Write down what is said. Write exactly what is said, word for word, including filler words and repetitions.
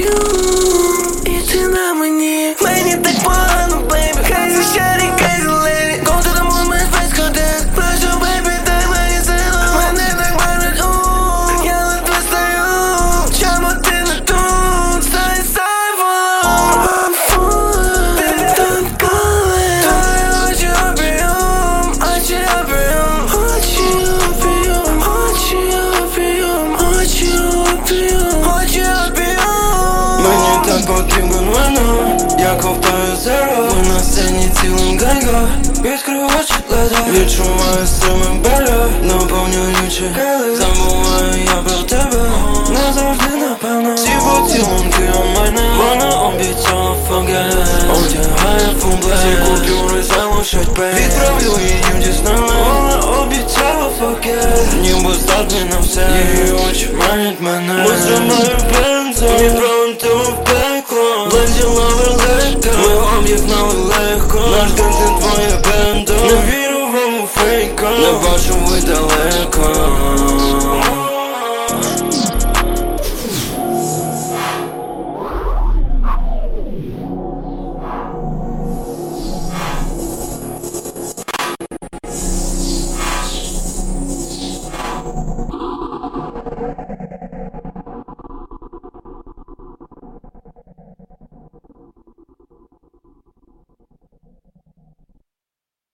опіум, і ти на мені. Мені так погано, бейбі, crazy shawty, crazy lady. Go to the moon, ми спать ходить. Прошу, бейбі, дай мені силу. Мене так бачить, у я ледве стою. Чому ти не тут? Стай, стай, follow. I'm full, baby, don't go away. Твої очі опіум, очі опіум. Очі опіум, очі опіум, очі опіум, очі опіум. Мені так потрібен вино, я ковтаю зеро. Ми на сцені цілим гайго, відкрив очі ледо. Відчуваю струми болю, наповнюючи келих. Забуваю я про тебе, назавжди напевно. Ці поцілунки у мене, вона обіцяла фаге. Одягає фумбле, ці купюри залишать пей. Відправлю її в Діснейленд, вона обіцяла фаге. Ніби здатний на все, її очі манять мене. Ми зробили бензо, відправим тебе в пекло. Ленді лавер легко, ми об'єднали легко. Наш контент твоє бендо, не вірю вам у фейка. Не бачу